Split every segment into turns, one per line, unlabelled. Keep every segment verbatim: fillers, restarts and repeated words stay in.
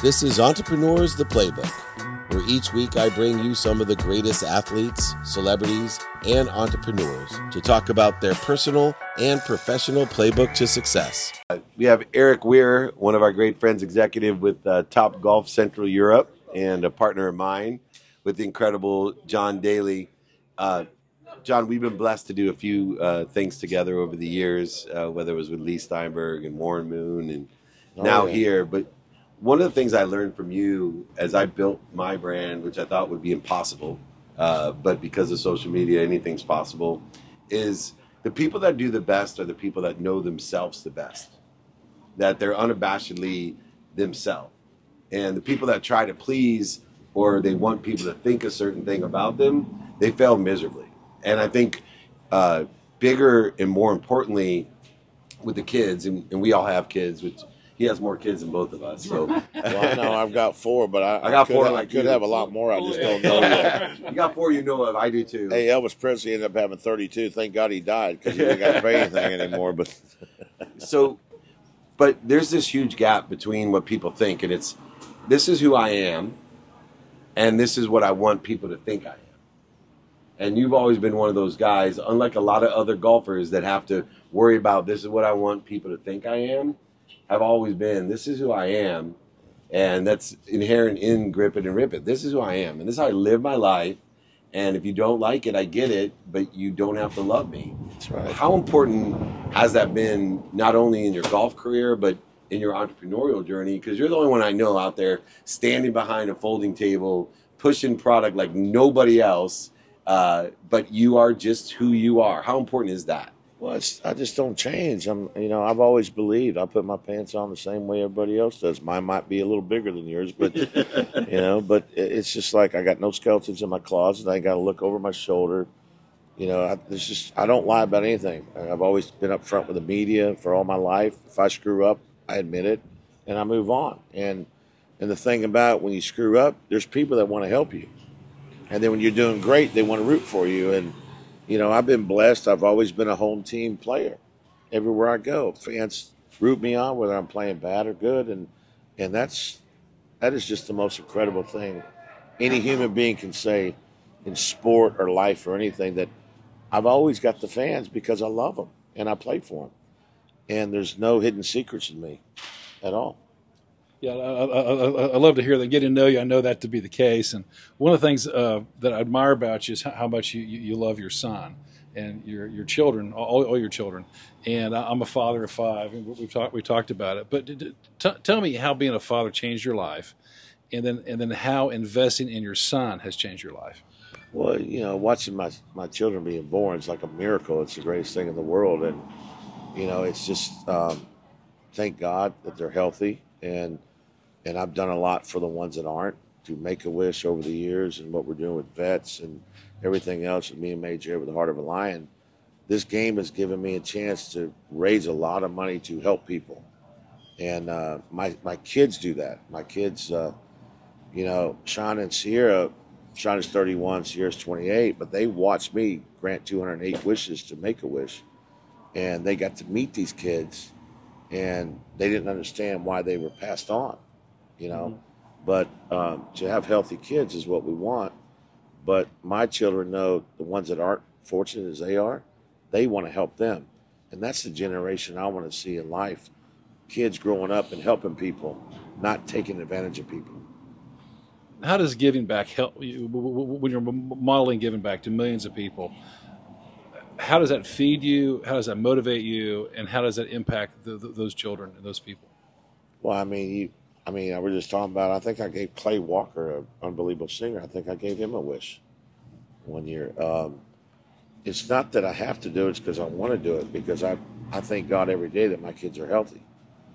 This is Entrepreneurs the Playbook, where each week I bring you some of the greatest athletes, celebrities, and entrepreneurs to talk about their personal and professional playbook to success. We have Eric Weir, one of our great friends, executive with uh, Top Golf Central Europe, and a partner of mine with the incredible John Daly. Uh, John, we've been blessed to do a few uh, things together over the years, uh, whether it was with Lee Steinberg and Warren Moon and oh, now yeah. here. But one of the things I learned from you as I built my brand, which I thought would be impossible, uh, but because of social media, anything's possible, is the people that do the best are the people that know themselves the best, that they're unabashedly themselves. And the people that try to please or they want people to think a certain thing about them, they fail miserably. And I think uh, bigger and more importantly with the kids, and, and we all have kids, which he has more kids than both of us. So
well, I know I've got four, but I,
I got
I could,
four.
Have,
like
I could
you.
have a lot more. I just don't know yet.
You got four you know of. I do too.
Hey, Elvis Presley ended up having thirty-two. Thank God he died because he didn't got to pay anything anymore. But
so, but there's this huge gap between what people think, and it's this is who I am, and this is what I want people to think I am. And you've always been one of those guys, unlike a lot of other golfers that have to worry about this is what I want people to think I am. I've always been, this is who I am, and that's inherent in Grip It and Rip It. This is who I am, and this is how I live my life, and if you don't like it, I get it, but you don't have to love me.
That's right.
How important has that been, not only in your golf career, but in your entrepreneurial journey? Because you're the only one I know out there standing behind a folding table, pushing product like nobody else, uh, but you are just who you are. How important is that?
Well, it's, I just don't change. I'm, you know, I've always believed I put my pants on the same way everybody else does. Mine might be a little bigger than yours, but you know, but it's just like I got no skeletons in my closet. I got to look over my shoulder. You know, I, it's just I don't lie about anything. I've always been up front with the media for all my life. If I screw up, I admit it, and I move on. And and the thing about when you screw up, there's people that want to help you, and then when you're doing great, they want to root for you. And you know, I've been blessed. I've always been a home team player. Everywhere I go, fans root me on, whether I'm playing bad or good, and and that's that is just the most incredible thing any human being can say in sport or life or anything. That I've always got the fans because I love them and I play for them, and there's no hidden secrets in me at all.
Yeah, I, I, I love to hear that. Getting to know you, I know that to be the case. And one of the things uh, that I admire about you is how much you, you love your son and your your children, all, all your children. And I'm a father of five, and we've talked we talked about it. But t- tell me how being a father changed your life, and then and then how investing in your son has changed your life.
Well, you know, watching my my children being born is like a miracle. It's the greatest thing in the world, and you know, it's just um, thank God that they're healthy. And And I've done a lot for the ones that aren't, to Make-A-Wish over the years and what we're doing with vets and everything else with me and Major with the Heart of a Lion. This game has given me a chance to raise a lot of money to help people. And uh, my, my kids do that. My kids, uh, you know, Sean and Sierra, Sean is thirty-one, Sierra's twenty-eight, but they watched me grant two hundred eight wishes to Make-A-Wish. And they got to meet these kids, and they didn't understand why they were passed on. You know, mm-hmm. but um, to have healthy kids is what we want. But my children know the ones that aren't fortunate as they are, they want to help them. And that's the generation I want to see in life. Kids growing up and helping people, not taking advantage of people.
How does giving back help you when you're modeling giving back to millions of people? How does that feed you? How does that motivate you? And how does that impact the, the, those children and those people?
Well, I mean, you, I mean, I was just talking about, I think I gave Clay Walker, an unbelievable singer, I think I gave him a wish one year. Um, it's not that I have to do it, it's because I want to do it, because I, I thank God every day that my kids are healthy.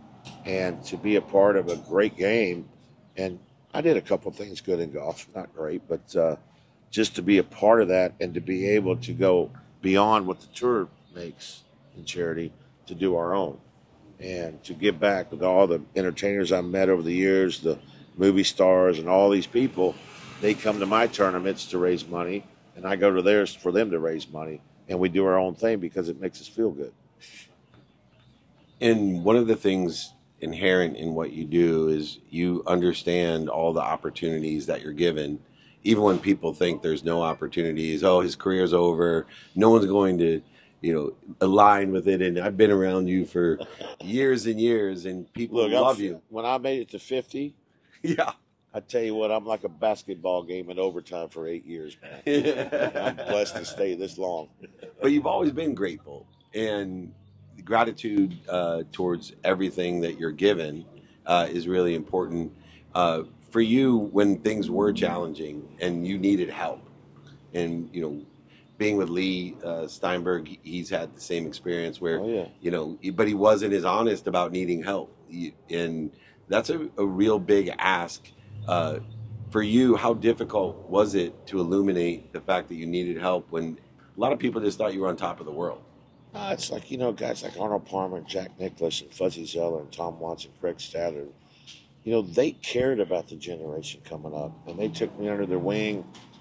And to be a part of a great game, and I did a couple of things good in golf, not great, but uh, just to be a part of that and to be able to go beyond what the tour makes in charity to do our own. And to give back with all the entertainers I've met over the years, the movie stars and all these people, they come to my tournaments to raise money, and I go to theirs for them to raise money. And we do our own thing because it makes us feel good.
And one of the things inherent in what you do is you understand all the opportunities that you're given, even when people think there's no opportunities. Oh, his career's over. No one's going to, you know, align with it. And I've been around you for years and years, and people
Look,
love
I'm,
you.
When I made it to fifty,
Yeah.
I tell you what, I'm like a basketball game in overtime for eight years, man. I'm blessed to stay this long.
But you've always been grateful, and gratitude uh, towards everything that you're given uh, is really important. Uh, for you, when things were challenging and you needed help, and you know, being with Lee uh, Steinberg, he's had the same experience where,
Oh, yeah.
you know, but he wasn't as honest about needing help, He- and that's a, a real big ask. Uh, for you, how difficult was it to illuminate the fact that you needed help when a lot of people just thought you were on top of the world?
Uh, it's like, you know, guys like Arnold Palmer and Jack Nicklaus and Fuzzy Zeller and Tom Watson, Craig Stadler, you know, they cared about the generation coming up, and they took me under their wing.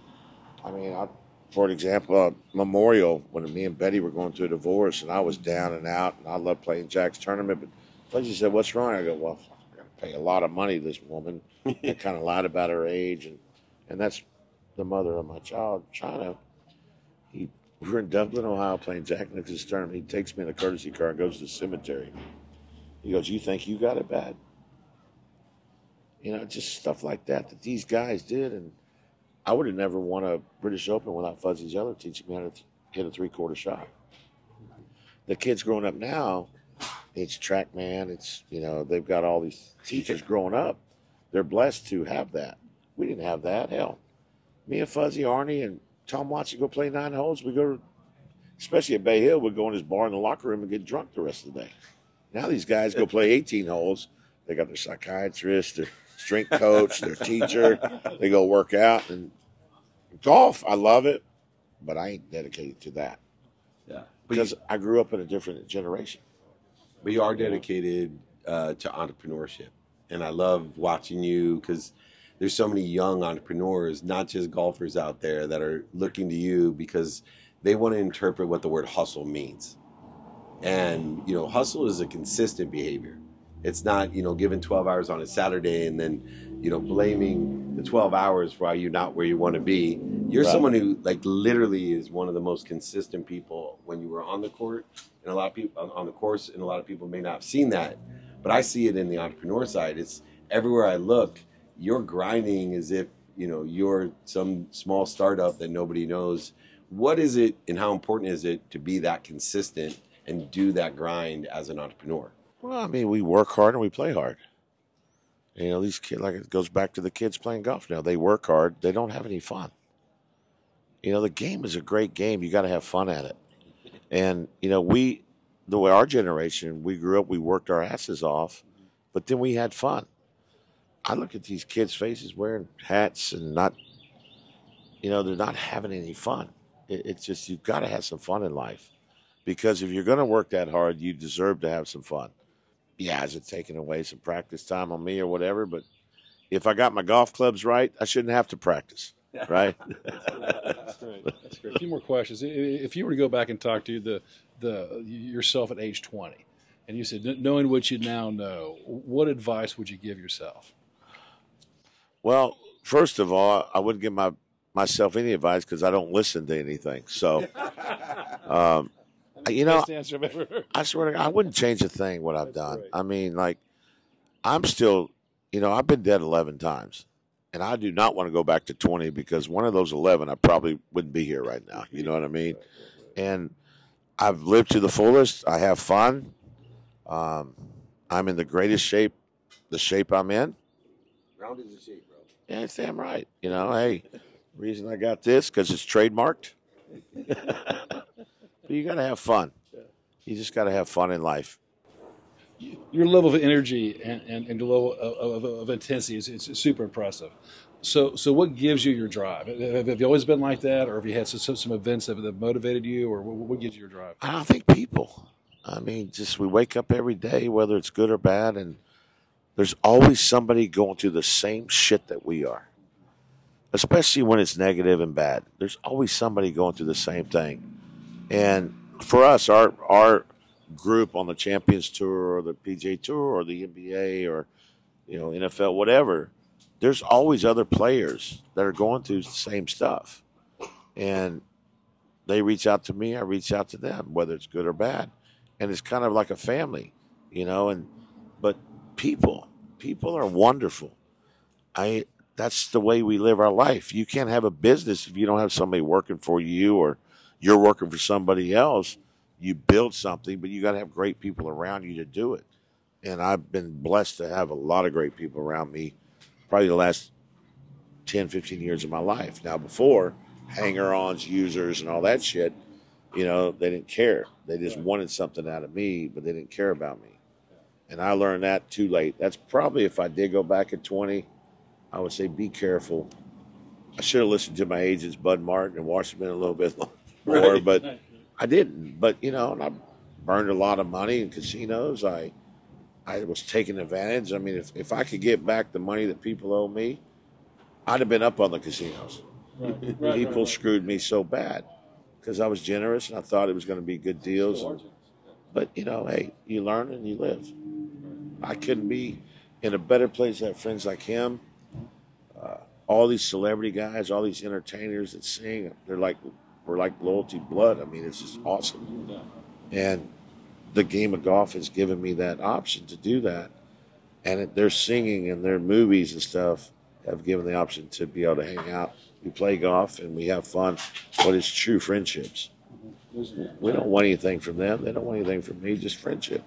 I mean, I, for example, uh, Memorial, when me and Betty were going through a divorce, and I was down and out, and I loved playing Jack's tournament, but Fuzzy said, "What's wrong?" I go, "Well, I got to pay a lot of money to this woman." I kind of lied about her age, and, and that's the mother of my child, China. He, we were in Dublin, Ohio, playing Jack Nicklaus' tournament. He takes me in a courtesy car and goes to the cemetery. He goes, "You think you got it bad?" You know, just stuff like that that these guys did, and I would have never won a British Open without Fuzzy Zeller teaching me how to th- hit a three-quarter shot. The kids growing up now, it's TrackMan, it's, you know, they've got all these teachers growing up. They're blessed to have that. We didn't have that. Hell, me and Fuzzy, Arnie, and Tom Watson go play nine holes. We go, to, especially at Bay Hill, we'd go in his bar in the locker room and get drunk the rest of the day. Now these guys go play eighteen holes. They got their psychiatrist, their strength coach, their teacher. They go work out. And golf, I love it, but I ain't dedicated to that.
Yeah.
Because I grew up in a different generation.
But you are dedicated uh, to entrepreneurship. And I love watching you because there's so many young entrepreneurs, not just golfers out there, that are looking to you because they want to interpret what the word hustle means. And, you know, hustle is a consistent behavior. It's not, you know, giving twelve hours on a Saturday and then, you know, blaming the twelve hours for why you're not where you want to be. You're
Right.
someone who, like, literally is one of the most consistent people when you were on the court. And a lot of people on, on the course, and a lot of people may not have seen that. But I see it in the entrepreneur side. It's everywhere I look, you're grinding as if, you know, you're some small startup that nobody knows. What is it and how important is it to be that consistent and do that grind as an entrepreneur?
Well, I mean, we work hard and we play hard. You know, these kids, like it goes back to the kids playing golf now. They work hard. They don't have any fun. You know, the game is a great game. You got to have fun at it. And, you know, we, the way our generation, we grew up, we worked our asses off, but then we had fun. I look at these kids' faces wearing hats and not, you know, they're not having any fun. It, it's just, you've got to have some fun in life. Because if you're going to work that hard, you deserve to have some fun. Yeah, is it taking away some practice time on me or whatever? But if I got my golf clubs right, I shouldn't have to practice, right?
That's great. That's great. A few more questions. If you were to go back and talk to the the yourself at age twenty, and you said, knowing what you now know, what advice would you give yourself?
Well, first of all, I wouldn't give my myself any advice because I don't listen to anything. So, um, you know,
Best answer I've ever heard.
I swear to God, I wouldn't change a thing what I've
That's
done.
great.
I mean, like, I'm still, you know, I've been dead eleven times. And I do not want to go back to twenty because one of those eleven, I probably wouldn't be here right now. You know what I mean? And I've lived to the fullest. I have fun. Um, I'm in the greatest shape, the shape I'm in.
Round is the shape, bro.
Yeah, it's damn right. You know, hey, reason I got this because it's trademarked. But you got to have fun. You just got to have fun in life.
Your level of energy and, and, and the level of, of, of intensity is it's super impressive. So, so what gives you your drive? Have, have you always been like that, or have you had some, some events that have motivated you, or what, what gives you your drive?
I don't think people. I mean, just we wake up every day, whether it's good or bad, and there's always somebody going through the same shit that we are. Especially when it's negative and bad. There's always somebody going through the same thing. And for us, our our group on the Champions Tour or the P G A Tour or the N B A or, you know, N F L, whatever, there's always other players that are going through the same stuff. And they reach out to me, I reach out to them, whether it's good or bad. And it's kind of like a family, you know, and but people, people are wonderful. I that's the way we live our life. You can't have a business if you don't have somebody working for you or you're working for somebody else. You build something, but you got to have great people around you to do it. And I've been blessed to have a lot of great people around me, probably the last ten, fifteen years of my life. Now, before, hanger-ons, users, and all that shit, you know, they didn't care. They just wanted something out of me, but they didn't care about me. And I learned that too late. That's probably, if I did go back at twenty, I would say be careful. I should have listened to my agents, Bud Martin and Washington, a little bit more, right. But I didn't. But, you know, and I burned a lot of money in casinos. I I was taking advantage. I mean, if, if I could get back the money that people owe me, I'd have been up on the casinos. Right. Right, people right, right. screwed me so bad because I was generous and I thought it was going to be good deals. And, but, you know, hey, you learn and you live. I couldn't be in a better place to have friends like him. Uh, all these celebrity guys, all these entertainers that sing, they're like, we're like loyalty blood. I mean, it's just awesome. And the game of golf has given me that option to do that. And it, their singing and their movies and stuff have given the option to be able to hang out. We play golf and we have fun, but it's true friendships. We don't want anything from them. They don't want anything from me, just friendship.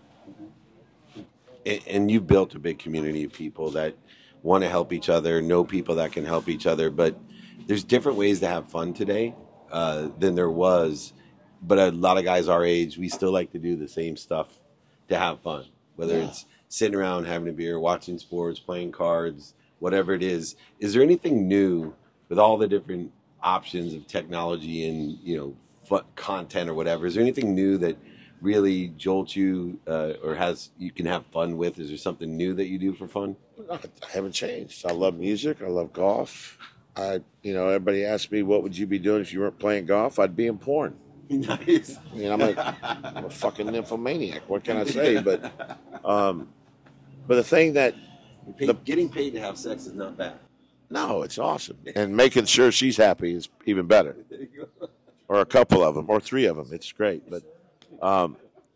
And, and you've built a big community of people that want to help each other, know people that can help each other. But there's different ways to have fun today uh, than there was. But a lot of guys our age, we still like to do the same stuff to have fun, whether yeah. it's sitting around having a beer, watching sports, playing cards, whatever it is. Is there anything new with all the different options of technology and, you know, fun, content or whatever? Is there anything new that really jolts you uh, or has you can have fun with? Is there something new that you do for fun?
I haven't changed. I love music. I love golf. I, you know, everybody asks me, what would you be doing if you weren't playing golf? I'd be in porn. Nice. I mean, I'm a, I'm a fucking nymphomaniac. What can I say? But, um, but the thing that
Pay, the, getting paid to have sex is not bad.
No, it's awesome, and making sure she's happy is even better. Or a couple of them, or three of them. It's great. But um,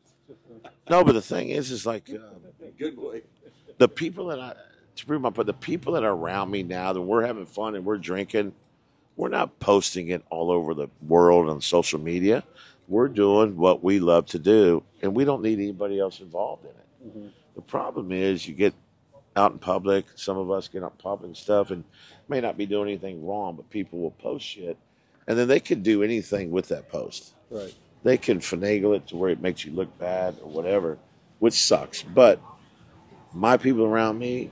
no, but the thing is, is like uh,
good boy.
The people that I to prove my point, the people that are around me now that we're having fun and we're drinking. We're not posting it all over the world on social media. We're doing what we love to do, and we don't need anybody else involved in it. Mm-hmm. The problem is you get out in public, some of us get out in public and stuff, and may not be doing anything wrong, but people will post shit, and then they can do anything with that post.
Right.
They can finagle it to where it makes you look bad or whatever, which sucks. But my people around me,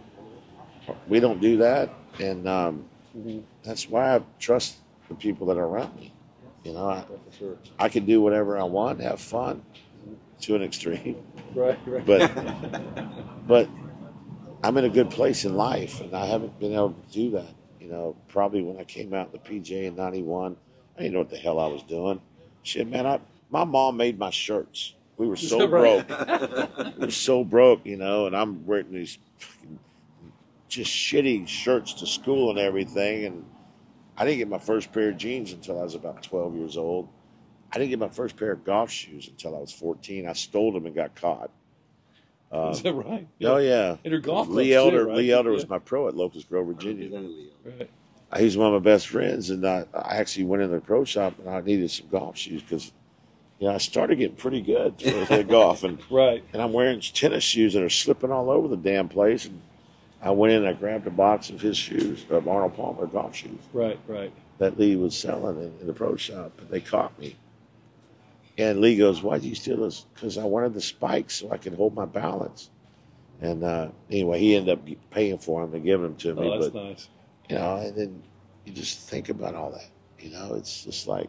we don't do that, and um, mm-hmm. that's why I trust the people that are around me. You know, I, for sure. I can do whatever I want, have fun to an extreme.
Right, right.
But, but I'm in a good place in life, and I haven't been able to do that. You know, probably when I came out in the P G A in ninety-one, I didn't know what the hell I was doing. Shit, man, I, my mom made my shirts. We were so broke. We were so broke, you know, and I'm wearing these just shitty shirts to school and everything, and I didn't get my first pair of jeans until I was about twelve years old. I didn't get my first pair of golf shoes until I was fourteen. I stole them and got caught. Um,
Is that right?
Oh, yeah.
In her golf
Lee Elder,
too, right?
Lee Elder
yeah.
was my pro at Locust Grove, Virginia.
Right.
He was one of my best friends, and I, I actually went in the pro shop, and I needed some golf shoes because, you know, I started getting pretty good at golf. And,
right.
and I'm wearing tennis shoes that are slipping all over the damn place. And I went in and I grabbed a box of his shoes, of Arnold Palmer golf shoes.
Right, right.
That Lee was selling in, in the pro shop, and they caught me. And Lee goes, "Why'd you steal this?" Because I wanted the spikes so I could hold my balance. And uh, anyway, he ended up paying for them and giving them to me.
Oh, that's
but,
nice.
You know, and then you just think about all that. You know, it's just like,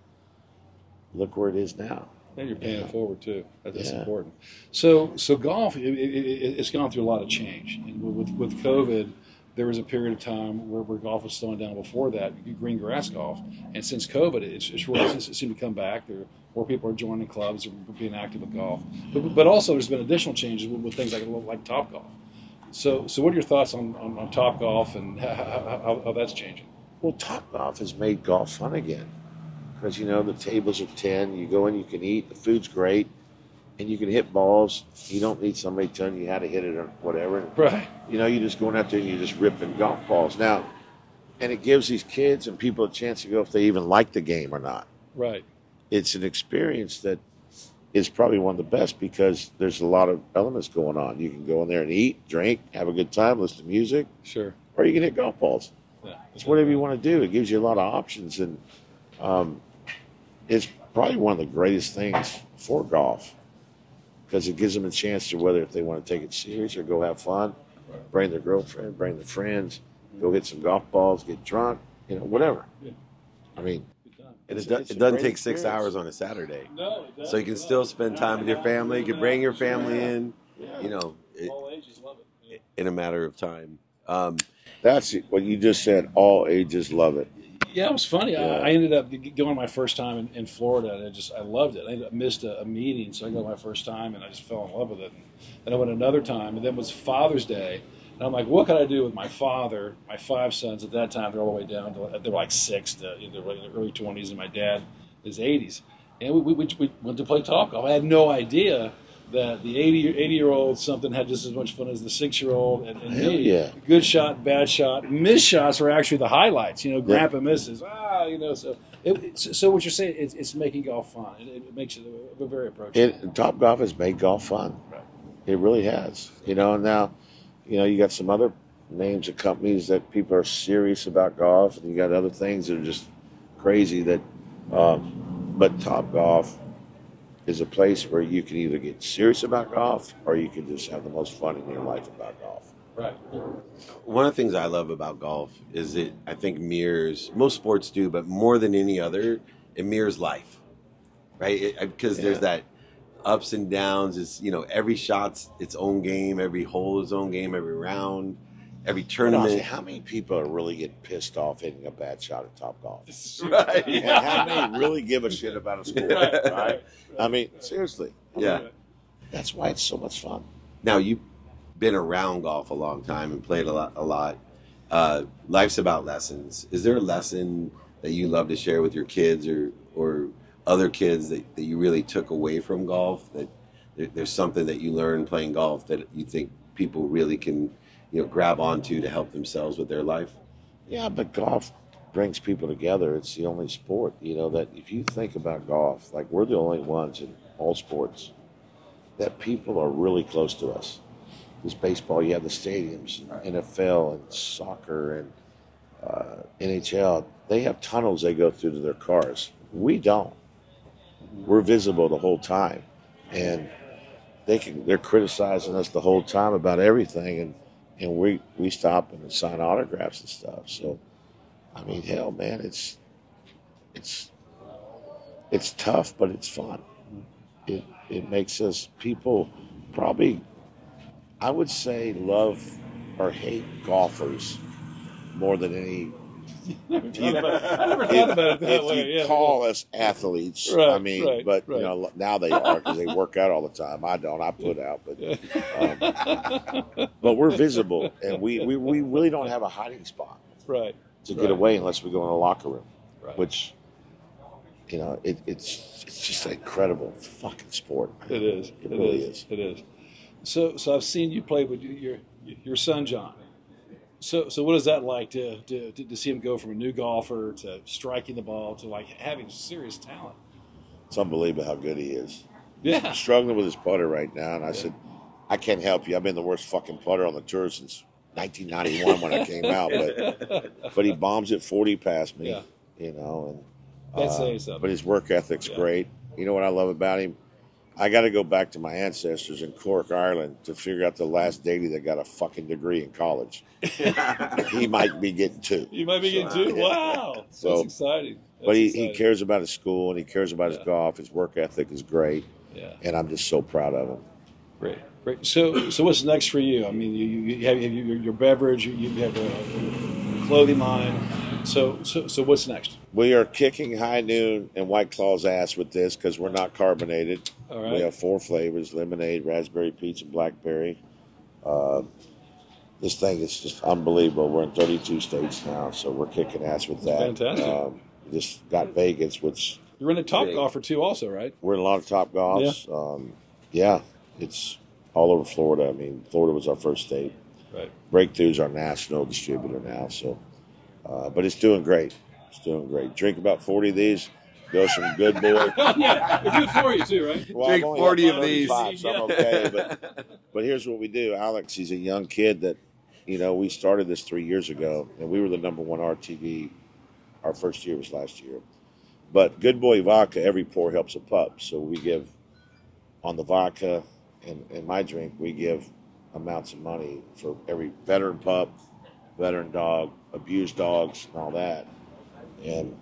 look where it is now.
And you're paying
yeah.
it forward too. That's
yeah.
important. So, so golf, it, it, it's gone through a lot of change. And with with COVID, there was a period of time where, where golf was slowing down before that, green grass golf. And since COVID, it's, it's really it seemed to come back. There more people are joining clubs or being active with golf. But, but also there's been additional changes with, with things like like Top Golf. So so what are your thoughts on, on, on Top Golf and how, how, how that's changing?
Well, Top Golf has made golf fun again. Because, you know, the tables are ten. You go in, you can eat. The food's great. And you can hit balls. You don't need somebody telling you how to hit it or whatever.
Right.
You know, you're just going out there and you're just ripping golf balls. Now, and it gives these kids and people a chance to go if they even like the game or not.
Right.
It's an experience that is probably one of the best because there's a lot of elements going on. You can go in there and eat, drink, have a good time, listen to music.
Sure.
Or you can hit golf balls.
Yeah.
It's whatever you want to do. It gives you a lot of options. And um, it's probably one of the greatest things for golf. Because it gives them a chance to whether if they want to take it serious or go have fun, bring their girlfriend, bring their friends, go hit some golf balls, get drunk, you know, whatever.
Yeah.
I mean,
And
it's,
it, do,
it's
it
a
doesn't
great
take six
experience.
hours on a Saturday.
No, it doesn't.
So you can still spend time with your family. You can bring your family in, you know, it,
All ages love it. Yeah.
in a matter of time. Um,
That's it. What you just said. All ages love it.
Yeah, it was funny.
Yeah.
I, I ended up going my first time in, in Florida, and I just I loved it. I missed a, a meeting, so I go my first time, and I just fell in love with it. And then I went another time, and then it was Father's Day, and I'm like, what can I do with my father? My five sons at that time, they're all the way down to they're like six to you know, in their early twenties, and my dad is eighties, and we, we we went to play Top Golf. I had no idea that the eighty, eighty-year-old something had just as much fun as the six-year-old and, and
Hell
me.
yeah.
Good shot, bad shot. Missed shots were actually the highlights. You know, grandpa misses. Ah, you know, so it, so what you're saying, it's, it's making golf fun. It, it makes it a, a very approachable.
It, Top Golf has made golf fun.
Right.
It really has. You know, now, you know, you got some other names of companies that people are serious about golf, and you got other things that are just crazy that, um, but Top Golf is a place where you can either get serious about golf or you can just have the most fun in your life about golf.
Right.
one of the things I love about golf is it, I think, mirrors, most sports do, but more than any other, it mirrors life, right? Because
Yeah.
there's that ups and downs. It's, you know, every shot's its own game, every hole its own game, every round, every
But
tournament.
honestly, how many people are really getting pissed off hitting a bad shot at Top Golf?
Right.
And how many really give a shit about a score?
Right.
Right? I mean, seriously. I mean,
Yeah.
that's why it's so much fun.
Now, you've been around golf a long time and played a lot. A lot. Uh, life's about lessons. Is there a lesson that you love to share with your kids or or other kids that, that you really took away from golf? That there, there's something that you learned playing golf that you think people really can, you know, grab onto to help themselves with their life?
Yeah, but golf brings people together. It's the only sport, you know, that if you think about golf, like we're the only ones in all sports that people are really close to us. This baseball, you have the stadiums, N F L and soccer and uh, N H L. They have tunnels they go through to their cars. We don't. We're visible the whole time, and they can. They're criticizing us the whole time about everything, and and we we stop and sign autographs and stuff. So, I mean, hell, man, it's it's it's tough, but it's fun. It it makes us people probably, I would say, love or hate golfers more than any.
I never thought about it that
If
way.
you
Yeah,
call us athletes,
Right,
I mean,
right,
but
right.
you know now they are because they work out all the time. I don't. I put out, but um, but we're visible, and we, we, we really don't have a hiding spot
right.
to
Right.
get away unless we go in a locker room,
Right.
which you know it, it's it's just an incredible fucking sport.
It is.
It really is.
It is. So, so I've seen you play with your your son John. So, so what is that like to, to to see him go from a new golfer to striking the ball to like having serious talent?
It's unbelievable how good he is.
Yeah.
He's struggling with his putter right now, and I said, I can't help you. I've been the worst fucking putter on the tour since nineteen ninety-one when I came out, but but he bombs it forty past me,
Yeah.
you know, and
That's
uh,
saying something.
but his work ethic's
Yeah.
great. You know what I love about him? I got to go back to my ancestors in Cork, Ireland, to figure out the last deity that got a fucking degree in college. He might be getting two.
You might be getting two. Wow,
So-
that's exciting. That's
But he,
exciting.
he cares about his school and he cares about
Yeah.
his golf. His work ethic is great,
Yeah.
and I'm just so proud of him.
Great, great. So, so what's next for you? I mean, you, you have your, your beverage, you, you have a clothing line. So, so, so what's next?
We are kicking High Noon and White Claw's ass with this because we're not carbonated.
All right.
We have four flavors: lemonade, raspberry, peach, and blackberry. Uh, this thing is just unbelievable. We're in thirty-two states now, so we're kicking ass with that.
Fantastic.
Um, just got Vegas, which
You're in a Top Golfer too, also, right?
we're in a lot of Top Golfs. Yeah. Um, yeah, it's all over Florida. I mean, Florida was our first state.
Right.
Breakthrough's our national distributor now, so uh, but it's doing great. It's doing great. Drink about forty of these. Go some Good Boy.
Yeah, they're good for you too, right?
Well,
Drink
I've only
forty
had
of these.
thirty-five, so I'm okay. But but here's what we do. Alex, he's a young kid that, you know, we started this three years ago, and we were the number one R T V. Our first year was last year. But Good Boy vodka, every pour helps a pup. So we give on the vodka and, and my drink, we give amounts of money for every veteran pup, veteran dog, abused dogs, and all that. And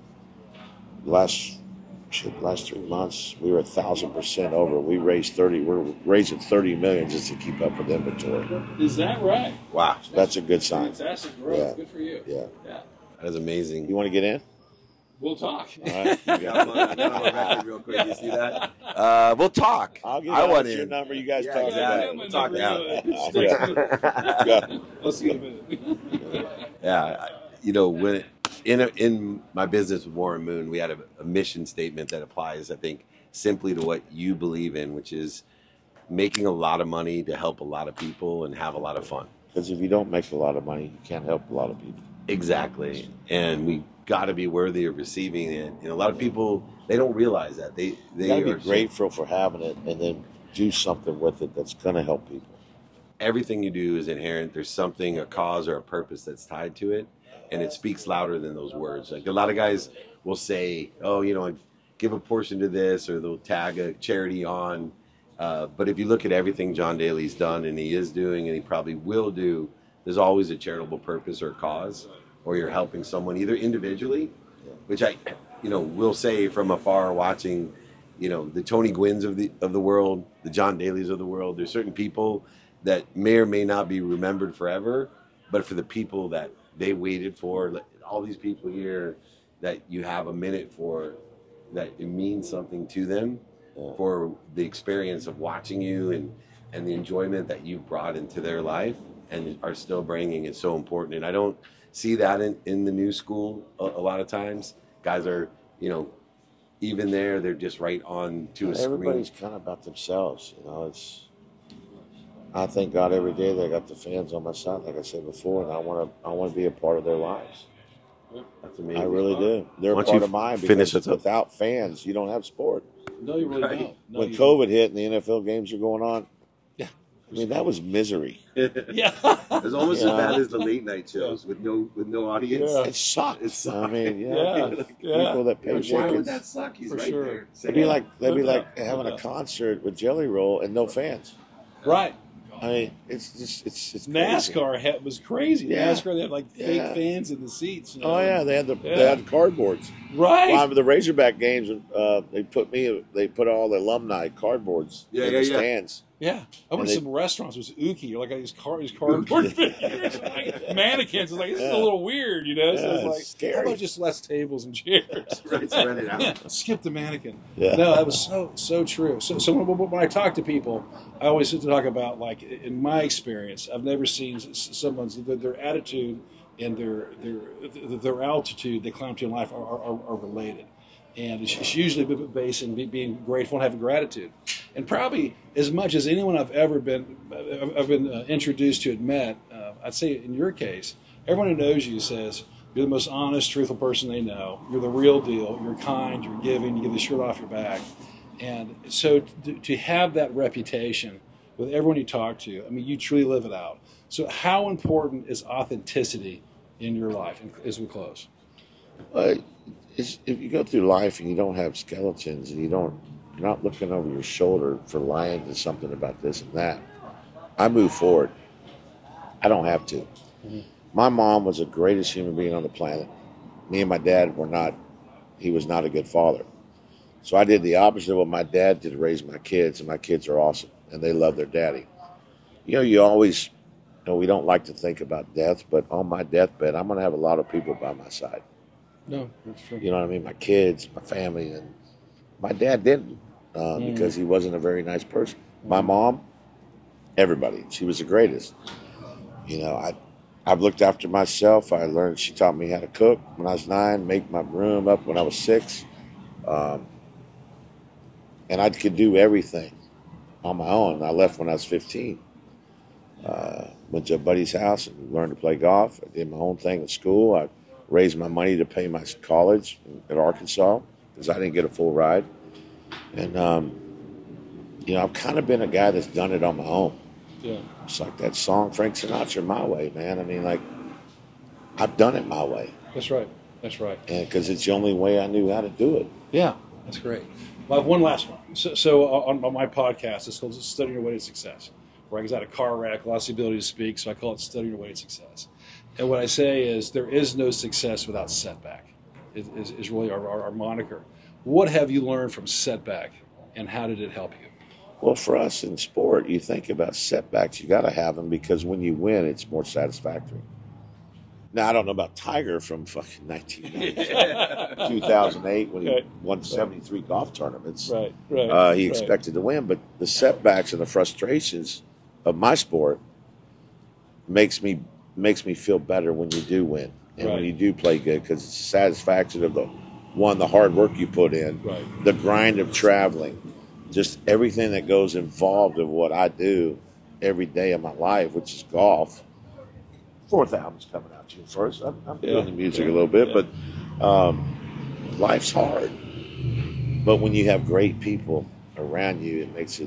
last shit, last three months, we were a thousand percent over. We raised thirty. We're raising thirty million just to keep up with inventory.
Is that right?
Wow.
So that's a good sign.
Fantastic growth.
Yeah.
Good for you.
Yeah.
Yeah.
That is amazing.
You want to get in?
We'll talk.
All right. You
Yeah,
got
I'm on- I'm on record real quick. You see that? Uh, we'll talk.
I'll give
I
Alex
want
your
in.
number. You guys
Yeah,
talk
exactly.
about
We'll talk
it. Yeah.
Let's see a minute.
Yeah, I- you know, when in a, in my business with Warren Moon, we had a, a mission statement that applies, I think, simply to what you believe in, which is making a lot of money to help a lot of people and have a lot of fun.
Because if you don't make a lot of money, you can't help a lot of people.
Exactly, and we got to be worthy of receiving it. And a lot of people, they don't realize that they they
You got to
are
be grateful for having it, and then do something with it that's going to help people.
Everything you do is inherent. There's something, a cause or a purpose that's tied to it, and it speaks louder than those words. Like a lot of guys will say, "Oh, you know, give a portion to this," or they'll tag a charity on. Uh, but if you look at everything John Daly's done, and he is doing, and he probably will do, there's always a charitable purpose or a cause, or you're helping someone either individually, which I, you know, will say from afar watching, you know, the Tony Gwynns of the of the world, the John Dalys of the world. There's certain people that may or may not be remembered forever, but for the people that they waited for, like all these people here that you have a minute for, that it means something to them, yeah. for the experience of watching you and, and the enjoyment that you've brought into their life and are still bringing is so important. And I don't see that in, in the new school a, a lot of times. Guys are, you know, even there, they're just right on to a screen.
Everybody's kind of about themselves, you know. It's. I thank God every day that I got the fans on my side, like I said before, and I want to. I want to be a part of their lives.
That's amazing.
I really do. They're a
Once
part
you
of mine
finish
because
it up.
without fans, you don't have sport.
No, you really
Right.
don't. No,
when
you
COVID hit and the N F L games are going on,
Yeah.
I mean that was misery.
don't. Yeah.
It's almost
Yeah.
as bad as the late night shows with no with no audience.
Yeah.
It sucked.
It sucked.
I mean, yeah,
Yeah.
people,
Yeah.
people that pay
Why would
tickets.
that suck? He's
For
right
sure.
there.
It'd be like that'd be
No
like
doubt.
having
No
a
doubt.
concert with Jelly Roll and no fans.
Right.
I mean, it's just it's it's crazy.
NASCAR had, was crazy.
Yeah.
NASCAR, they had like fake
Yeah.
fans in the seats. You know?
Oh yeah, they had the they
Yeah.
had the cardboards.
Right.
Well, the Razorback games, uh, they put me, they put all the alumni cardboards
Yeah,
in
yeah,
the
yeah.
stands.
Yeah, I went
And
to
they-
some restaurants. It was ooky, like these car, these cardboard figures, like mannequins. It's like this is
Yeah.
a little weird, you know. So
Yeah,
it's like,
it's scary.
how about just less tables and chairs?
Right, spread it out.
Yeah, skip the mannequin.
Yeah.
No, that was so so true. So so when, when I talk to people, I always have to talk about, like, in my experience, I've never seen s- someone's their, their attitude and their their their altitude they climb to in life are, are, are related. And it's, it's usually based in be- being grateful and having gratitude. And probably as much as anyone I've ever been I've I've been uh, introduced to and met, uh, I'd say in your case, everyone who knows you says you're the most honest, truthful person they know. You're the real deal. You're kind. You're giving. You give the shirt off your back. And so to, to have that reputation with everyone you talk to, I mean, you truly live it out. So how important is authenticity in your life as we close?
Uh, it's, if you go through life and you don't have skeletons and you don't, you're not looking over your shoulder for lying to something about this and that, I move forward. I don't have to.
Mm-hmm.
My mom was the greatest human being on the planet. Me and my dad were not, he was not a good father. So I did the opposite of what my dad did to raise my kids, and my kids are awesome. and they love their daddy. You know, you always, you know, we don't like to think about death, but on my deathbed, I'm going to have a lot of people by my side.
No, that's true.
You know what I mean? My kids, my family, and my dad didn't uh, mm. because he wasn't a very nice person. Mm. My mom, everybody, she was the greatest. You know, I, I've looked after myself. I learned, she taught me how to cook when I was nine, make my room up when I was six. Um, and I could do everything on my own. I left when I was fifteen. Uh, went to a buddy's house and learned to play golf. I did my own thing at school. I raised my money to pay my college at Arkansas because I didn't get a full ride. And, um, you know, I've kind of been a guy that's done it on my own.
Yeah.
It's like that song, Frank Sinatra, My Way, man. I mean, like, I've done it my way.
That's right. That's right.
And because it's the only way I knew how to do it.
Yeah, that's great. Well, I have one last one. So, so on, on my podcast, it's called Studying Your Way to Success. Where I was at a car wreck, lost the ability to speak, so I call it Studying Your Way to Success. And what I say is there is no success without setback, is, is, is really our, our, our moniker. What have you learned from setback, and how did it help you?
Well, for us in sport, you think about setbacks, you got to have them because when you win, it's more satisfactory. Now, I don't know about Tiger from fucking nineteen ninety, two thousand eight when he right. won seventy-three right. golf tournaments.
Right, right.
Uh, he
right.
expected to win, but the setbacks and the frustrations of my sport makes me makes me feel better when you do win and right. when you do play good because it's the satisfaction of the one, the hard work you put in,
right.
the grind of traveling, just everything that goes involved of what I do every day of my life, which is golf. Fourth album's coming out June first. I'm, I'm
yeah.
doing the music
yeah.
a little bit,
yeah.
but um, life's hard. But when you have great people around you, it makes it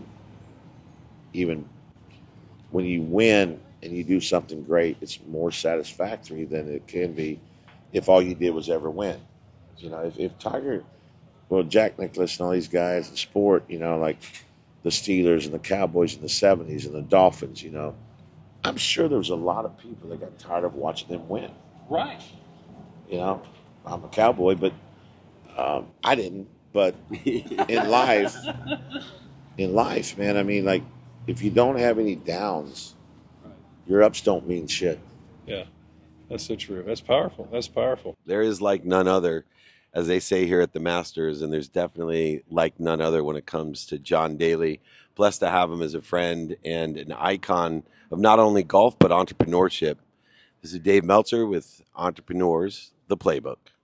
even. When you win and you do something great, it's more satisfactory than it can be if all you did was ever win. You know, if, if Tiger, well, Jack Nicklaus and all these guys in sport, you know, like the Steelers and the Cowboys in the seventies and the Dolphins, you know, I'm sure there was a lot of people that got tired of watching them win.
Right.
You know, I'm a Cowboy, but um, I didn't. But in life, in life, man, I mean, like, if you don't have any downs, right. your ups don't mean shit.
Yeah, that's so true. That's powerful. That's powerful.
There is like none other, as they say here at the Masters, and there's definitely like none other when it comes to John Daly. Blessed to have him as a friend and an icon of not only golf, but entrepreneurship. This is Dave Meltzer with Entrepreneurs, The Playbook.